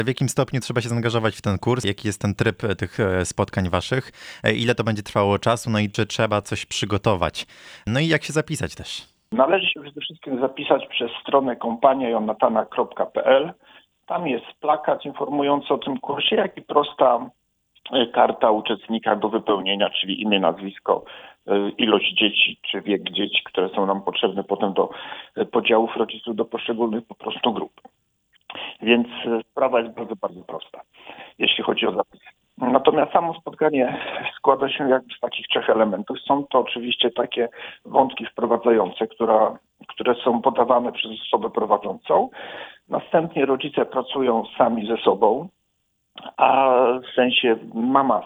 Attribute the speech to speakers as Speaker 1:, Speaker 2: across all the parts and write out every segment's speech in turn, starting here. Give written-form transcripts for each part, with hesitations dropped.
Speaker 1: W jakim stopniu trzeba się zaangażować w ten kurs? Jaki jest ten tryb tych spotkań waszych? Ile to będzie trwało czasu? No i czy trzeba coś przygotować? No i jak się zapisać też?
Speaker 2: Należy się przede wszystkim zapisać przez stronę kompaniajonatana.pl. Tam jest plakat informujący o tym kursie, jak i prosta karta uczestnika do wypełnienia, czyli imię, nazwisko, ilość dzieci czy wiek dzieci, które są nam potrzebne potem do podziałów rodziców do poszczególnych po prostu grup. Więc sprawa jest bardzo, bardzo prosta, jeśli chodzi o zapis. Natomiast samo spotkanie składa się jakby z takich 3 elementów. Są to oczywiście takie wątki wprowadzające, które są podawane przez osobę prowadzącą. Następnie rodzice pracują sami ze sobą, a w sensie mama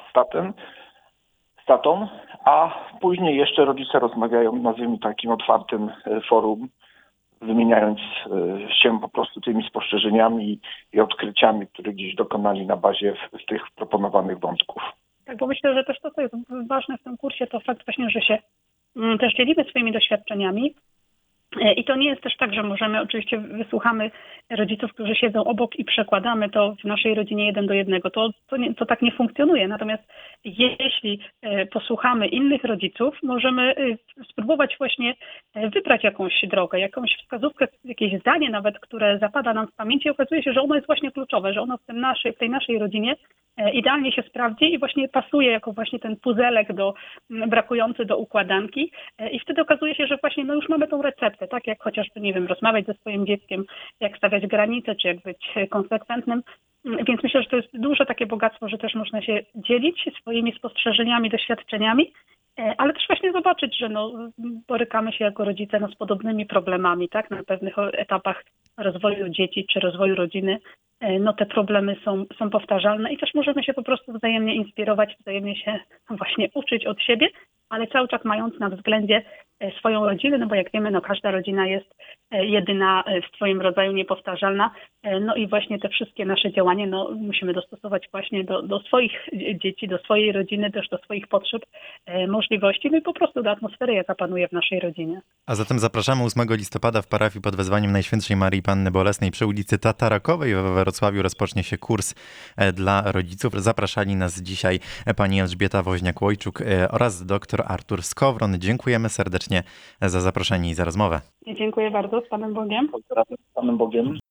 Speaker 2: z tatą, a później jeszcze rodzice rozmawiają, nazwijmy takim otwartym forum, wymieniając się po prostu tymi spostrzeżeniami i odkryciami, które gdzieś dokonali na bazie tych proponowanych wątków.
Speaker 3: Tak, bo myślę, że też to, co jest ważne w tym kursie, to fakt właśnie, że się też dzielimy swoimi doświadczeniami. I to nie jest też tak, że oczywiście wysłuchamy rodziców, którzy siedzą obok i przekładamy to w naszej rodzinie 1:1. To tak nie funkcjonuje. Natomiast jeśli posłuchamy innych rodziców, możemy spróbować właśnie wybrać jakąś drogę, jakąś wskazówkę, jakieś zdanie nawet, które zapada nam w pamięci i okazuje się, że ono jest właśnie kluczowe, że ono w tej naszej rodzinie idealnie się sprawdzi i właśnie pasuje jako właśnie ten puzelek brakujący do układanki i wtedy okazuje się, że właśnie już mamy tą receptę, tak jak chociażby, nie wiem, rozmawiać ze swoim dzieckiem, jak stawiać granice, czy jak być konsekwentnym. Więc myślę, że to jest duże takie bogactwo, że też można się dzielić swoimi spostrzeżeniami, doświadczeniami, ale też właśnie zobaczyć, że borykamy się jako rodzice z podobnymi problemami, tak, na pewnych etapach rozwoju dzieci czy rozwoju rodziny. Te problemy są powtarzalne i też możemy się po prostu wzajemnie inspirować, wzajemnie się właśnie uczyć od siebie, ale cały czas mając na względzie swoją rodzinę, bo jak wiemy, każda rodzina jest jedyna w swoim rodzaju, niepowtarzalna. I właśnie te wszystkie nasze działania musimy dostosować właśnie do swoich dzieci, do swojej rodziny, też do swoich potrzeb, możliwości, i po prostu do atmosfery, jaka panuje w naszej rodzinie.
Speaker 1: A zatem zapraszamy 8 listopada w parafii pod wezwaniem Najświętszej Maryi Panny Bolesnej przy ulicy Tatarakowej we Wrocławiu rozpocznie się kurs dla rodziców. Zapraszali nas dzisiaj pani Elżbieta Woźniak-Łojczuk oraz dr Artur Skowron. Dziękujemy serdecznie za zaproszenie i za rozmowę.
Speaker 3: Dziękuję bardzo. Z Panem Bogiem.
Speaker 2: Z Panem Bogiem.